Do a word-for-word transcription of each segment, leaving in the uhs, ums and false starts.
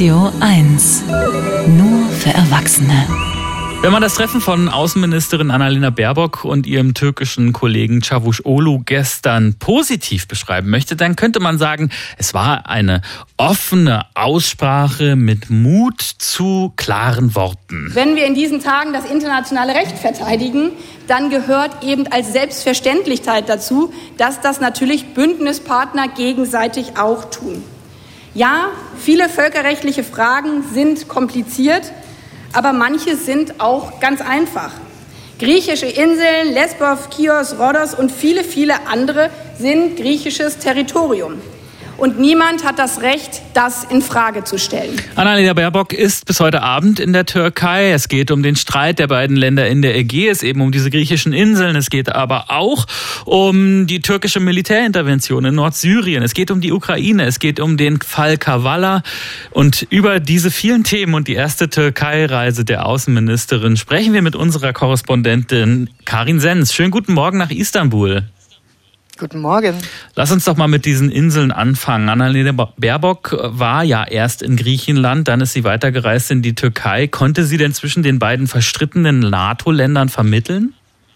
Radio eins. Nur für Erwachsene. Wenn man das Treffen von Außenministerin Annalena Baerbock und ihrem türkischen Kollegen Çavuşoğlu gestern positiv beschreiben möchte, dann könnte man sagen, es war eine offene Aussprache mit Mut zu klaren Worten. Wenn wir in diesen Tagen das internationale Recht verteidigen, dann gehört eben als Selbstverständlichkeit dazu, dass das natürlich Bündnispartner gegenseitig auch tun. Ja, viele völkerrechtliche Fragen sind kompliziert, aber manche sind auch ganz einfach. Griechische Inseln, Lesbos, Chios, Rhodos und viele, viele andere sind griechisches Territorium. Und niemand hat das Recht, das in Frage zu stellen. Annalena Baerbock ist bis heute Abend in der Türkei. Es geht um den Streit der beiden Länder in der Ägäis, eben um diese griechischen Inseln. Es geht aber auch um die türkische Militärintervention in Nordsyrien. Es geht um die Ukraine. Es geht um den Fall Kavala. Und über diese vielen Themen und die erste Türkei-Reise der Außenministerin sprechen wir mit unserer Korrespondentin Karin Sens. Schönen guten Morgen nach Istanbul. Guten Morgen. Lass uns doch mal mit diesen Inseln anfangen. Annalena Baerbock war ja erst in Griechenland, dann ist sie weitergereist in die Türkei. Konnte sie denn zwischen den beiden verstrittenen NATO-Ländern vermitteln?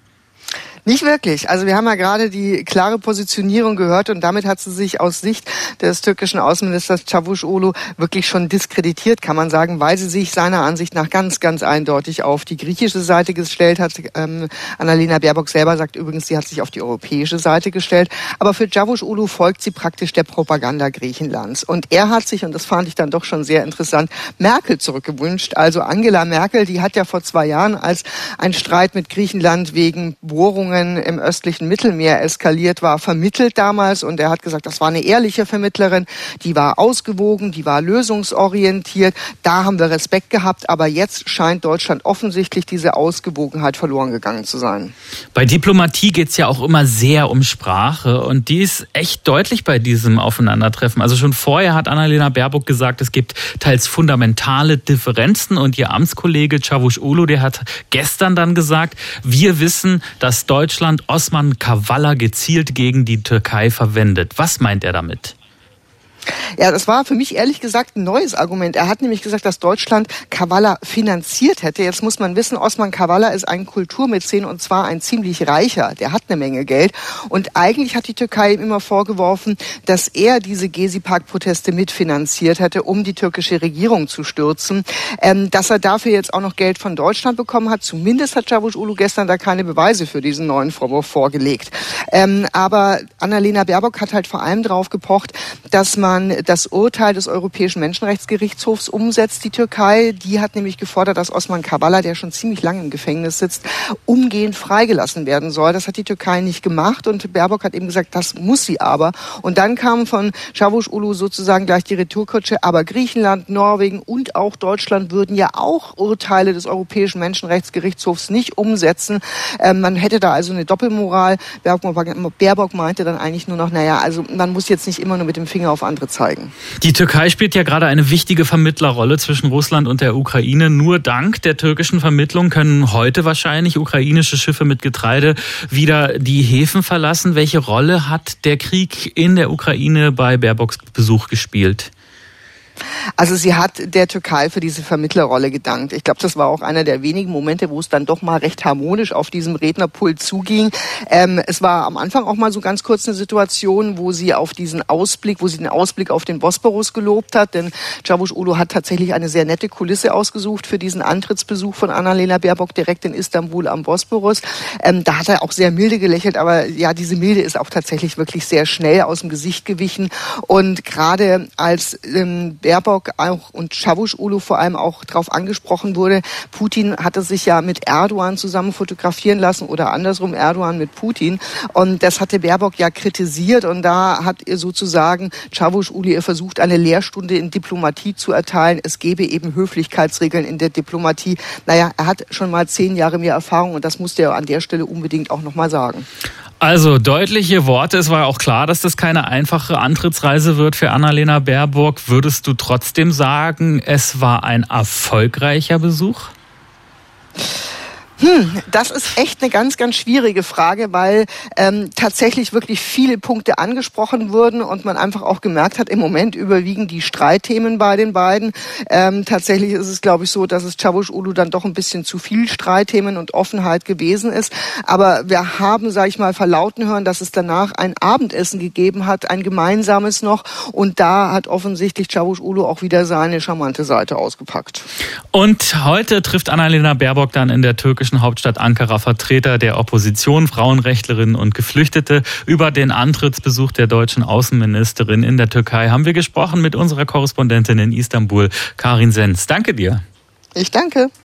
Nicht wirklich. Also wir haben ja gerade die klare Positionierung gehört und damit hat sie sich aus Sicht des türkischen Außenministers Çavuşoğlu wirklich schon diskreditiert, kann man sagen, weil sie sich seiner Ansicht nach ganz, ganz eindeutig auf die griechische Seite gestellt hat. Ähm, Annalena Baerbock selber sagt übrigens, sie hat sich auf die europäische Seite gestellt. Aber für Çavuşoğlu folgt sie praktisch der Propaganda Griechenlands. Und er hat sich, und das fand ich dann doch schon sehr interessant, Merkel zurückgewünscht. Also Angela Merkel, die hat ja vor zwei Jahren, als ein Streit mit Griechenland wegen Bohrungen im östlichen Mittelmeer eskaliert war, vermittelt damals und er hat gesagt, das war eine ehrliche Vermittlerin, die war ausgewogen, die war lösungsorientiert, da haben wir Respekt gehabt, aber jetzt scheint Deutschland offensichtlich diese Ausgewogenheit verloren gegangen zu sein. Bei Diplomatie geht es ja auch immer sehr um Sprache und die ist echt deutlich bei diesem Aufeinandertreffen. Also schon vorher hat Annalena Baerbock gesagt, es gibt teils fundamentale Differenzen und ihr Amtskollege Çavuşoğlu, der hat gestern dann gesagt, wir wissen, dass Deutschland Deutschland Osman Kavala gezielt gegen die Türkei verwendet. Was meint er damit? Ja, das war für mich ehrlich gesagt ein neues Argument. Er hat nämlich gesagt, dass Deutschland Kavala finanziert hätte. Jetzt muss man wissen, Osman Kavala ist ein Kulturmäzen und zwar ein ziemlich reicher. Der hat eine Menge Geld. Und eigentlich hat die Türkei ihm immer vorgeworfen, dass er diese Gezi-Park-Proteste mitfinanziert hätte, um die türkische Regierung zu stürzen. Ähm, dass er dafür jetzt auch noch Geld von Deutschland bekommen hat. Zumindest hat Çavuşoğlu gestern da keine Beweise für diesen neuen Vorwurf vorgelegt. Ähm, aber Annalena Baerbock hat halt vor allem darauf gepocht, dass man das Urteil des Europäischen Menschenrechtsgerichtshofs umsetzt. Die Türkei, die hat nämlich gefordert, dass Osman Kavala, der schon ziemlich lange im Gefängnis sitzt, umgehend freigelassen werden soll. Das hat die Türkei nicht gemacht und Baerbock hat eben gesagt, das muss sie aber. Und dann kam von Çavuşoğlu sozusagen gleich die Retourkutsche, aber Griechenland, Norwegen und auch Deutschland würden ja auch Urteile des Europäischen Menschenrechtsgerichtshofs nicht umsetzen. Ähm, man hätte da also eine Doppelmoral. Baerbock meinte dann eigentlich nur noch, naja, also man muss jetzt nicht immer nur mit dem Finger auf andere zeigen. Die Türkei spielt ja gerade eine wichtige Vermittlerrolle zwischen Russland und der Ukraine. Nur dank der türkischen Vermittlung können heute wahrscheinlich ukrainische Schiffe mit Getreide wieder die Häfen verlassen. Welche Rolle hat der Krieg in der Ukraine bei Baerbocks Besuch gespielt? Also sie hat der Türkei für diese Vermittlerrolle gedankt. Ich glaube, das war auch einer der wenigen Momente, wo es dann doch mal recht harmonisch auf diesem Rednerpult zuging. Ähm, es war am Anfang auch mal so ganz kurz eine Situation, wo sie auf diesen Ausblick, wo sie den Ausblick auf den Bosporus gelobt hat. Denn Çavuşoğlu hat tatsächlich eine sehr nette Kulisse ausgesucht für diesen Antrittsbesuch von Annalena Baerbock direkt in Istanbul am Bosporus. Ähm, da hat er auch sehr milde gelächelt, aber ja, diese Milde ist auch tatsächlich wirklich sehr schnell aus dem Gesicht gewichen. Und gerade als ähm, Baerbock auch und Çavuşoğlu vor allem auch darauf angesprochen wurde. Putin hatte sich ja mit Erdogan zusammen fotografieren lassen oder andersrum Erdogan mit Putin. Und das hatte Baerbock ja kritisiert und da hat ihr sozusagen Çavuşoğlu ihr versucht, eine Lehrstunde in Diplomatie zu erteilen. Es gebe eben Höflichkeitsregeln in der Diplomatie. Naja, er hat schon mal zehn Jahre mehr Erfahrung und das musste er an der Stelle unbedingt auch nochmal sagen. Also deutliche Worte. Es war auch klar, dass das keine einfache Antrittsreise wird für Annalena Baerbock. Würdest du trotzdem sagen, es war ein erfolgreicher Besuch? Hm, das ist echt eine ganz, ganz schwierige Frage, weil ähm, tatsächlich wirklich viele Punkte angesprochen wurden und man einfach auch gemerkt hat, im Moment überwiegen die Streitthemen bei den beiden. Ähm, tatsächlich ist es, glaube ich, so, dass es Çavuşoğlu dann doch ein bisschen zu viel Streitthemen und Offenheit gewesen ist. Aber wir haben, sage ich mal, verlauten hören, dass es danach ein Abendessen gegeben hat, ein gemeinsames noch. Und da hat offensichtlich Çavuşoğlu auch wieder seine charmante Seite ausgepackt. Und heute trifft Annalena Baerbock dann in der türkischen Hauptstadt Ankara Vertreter der Opposition, Frauenrechtlerinnen und Geflüchtete. Über den Antrittsbesuch der deutschen Außenministerin in der Türkei haben wir gesprochen mit unserer Korrespondentin in Istanbul, Karin Senz. Danke dir. Ich danke.